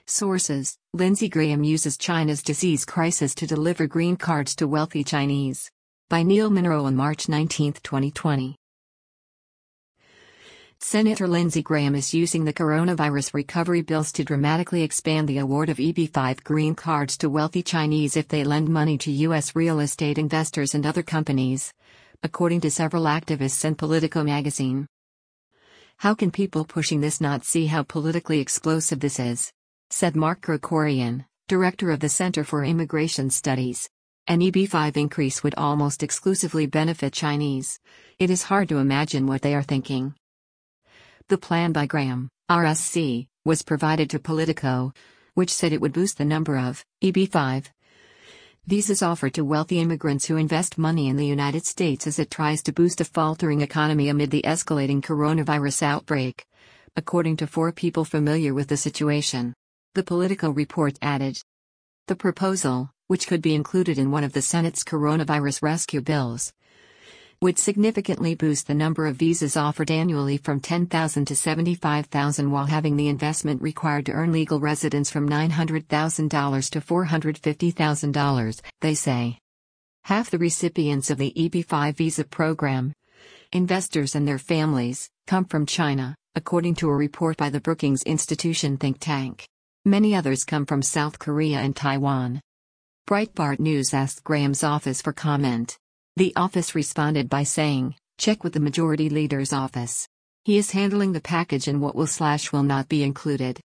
Sources: Lindsey Graham uses China's disease crisis to deliver green cards to wealthy Chinese. By Neil Munro on March 19, 2020. Senator Lindsey Graham is using the coronavirus recovery bills to dramatically expand the award of EB-5 green cards to wealthy Chinese if they lend money to U.S. real estate investors and other companies, according to several activists and Politico magazine. How can people pushing this not see how politically explosive this is? Said Mark Krikorian, director of the Center for Immigration Studies. An EB-5 increase would almost exclusively benefit Chinese. It is hard to imagine what they are thinking. The plan by Graham, RSC, was provided to Politico, which said it would boost the number of EB-5 visas offered to wealthy immigrants who invest money in the United States as it tries to boost a faltering economy amid the escalating coronavirus outbreak, according to 4 people familiar with the situation. The Politico report added. The proposal, which could be included in one of the Senate's coronavirus rescue bills, would significantly boost the number of visas offered annually from 10,000 to 75,000 while having the investment required to earn legal residence from $900,000 to $450,000, they say. Half the recipients of the EB-5 visa program, investors and their families, come from China, according to a report by the Brookings Institution think tank. Many others come from South Korea and Taiwan. Breitbart News asked Graham's office for comment. The office responded by saying, check with the majority leader's office. He is handling the package and what will not be included.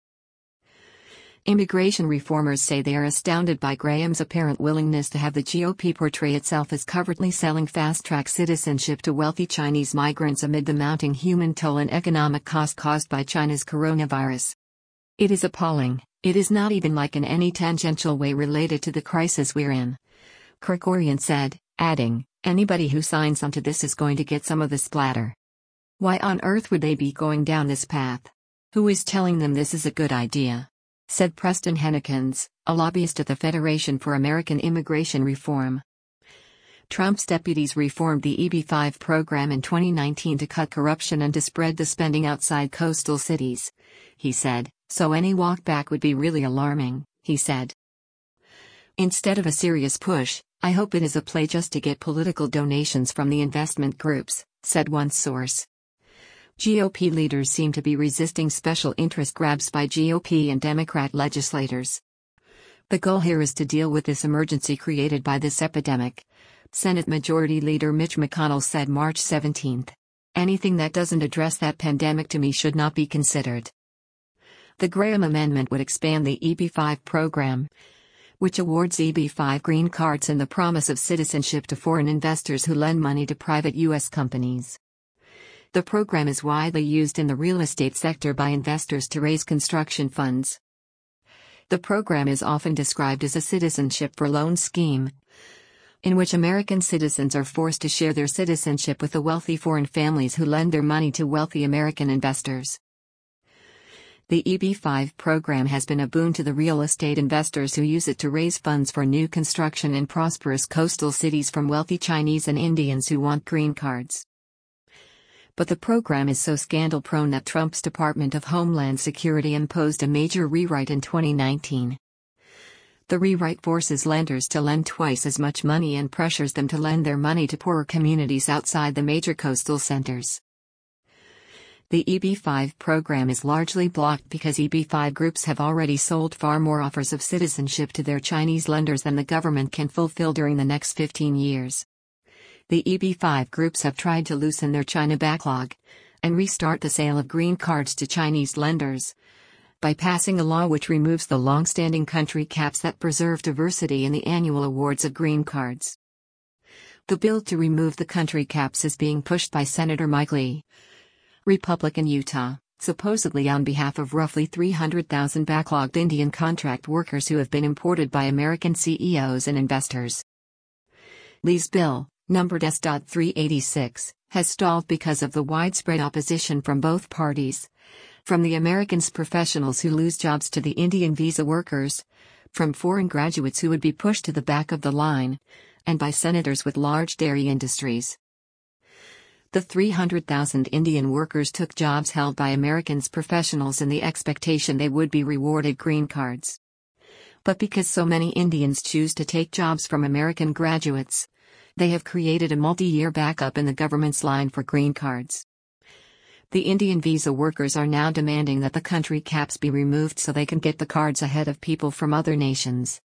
Immigration reformers say they are astounded by Graham's apparent willingness to have the GOP portray itself as covertly selling fast-track citizenship to wealthy Chinese migrants amid the mounting human toll and economic cost caused by China's coronavirus. It is appalling. It is not even like in any tangential way related to the crisis we're in, Krikorian said, adding, anybody who signs onto this is going to get some of the splatter. Why on earth would they be going down this path? Who is telling them this is a good idea? Said Preston Hennekins, a lobbyist at the Federation for American Immigration Reform. Trump's deputies reformed the EB-5 program in 2019 to cut corruption and to spread the spending outside coastal cities, he said, so any walk back would be really alarming, he said. Instead of a serious push, I hope it is a play just to get political donations from the investment groups, said one source. GOP leaders seem to be resisting special interest grabs by GOP and Democrat legislators. The goal here is to deal with this emergency created by this epidemic, Senate Majority Leader Mitch McConnell said March 17. Anything that doesn't address that pandemic to me should not be considered. The Graham Amendment would expand the EB-5 program, which awards EB-5 green cards and the promise of citizenship to foreign investors who lend money to private U.S. companies. The program is widely used in the real estate sector by investors to raise construction funds. The program is often described as a citizenship for loan scheme, in which American citizens are forced to share their citizenship with the wealthy foreign families who lend their money to wealthy American investors. The EB-5 program has been a boon to the real estate investors who use it to raise funds for new construction in prosperous coastal cities from wealthy Chinese and Indians who want green cards. But the program is so scandal-prone that Trump's Department of Homeland Security imposed a major rewrite in 2019. The rewrite forces lenders to lend twice as much money and pressures them to lend their money to poorer communities outside the major coastal centers. The EB-5 program is largely blocked because EB-5 groups have already sold far more offers of citizenship to their Chinese lenders than the government can fulfill during the next 15 years. The EB-5 groups have tried to loosen their China backlog and restart the sale of green cards to Chinese lenders by passing a law which removes the long-standing country caps that preserve diversity in the annual awards of green cards. The bill to remove the country caps is being pushed by Senator Mike Lee, Republican Utah, supposedly on behalf of roughly 300,000 backlogged Indian contract workers who have been imported by American CEOs and investors. Lee's bill, numbered S.386, has stalled because of the widespread opposition from both parties. From the Americans professionals who lose jobs to the Indian visa workers, from foreign graduates who would be pushed to the back of the line, and by senators with large dairy industries. The 300,000 Indian workers took jobs held by Americans professionals in the expectation they would be rewarded green cards. But because so many Indians choose to take jobs from American graduates, they have created a multi-year backup in the government's line for green cards. The Indian visa workers are now demanding that the country caps be removed so they can get the cards ahead of people from other nations.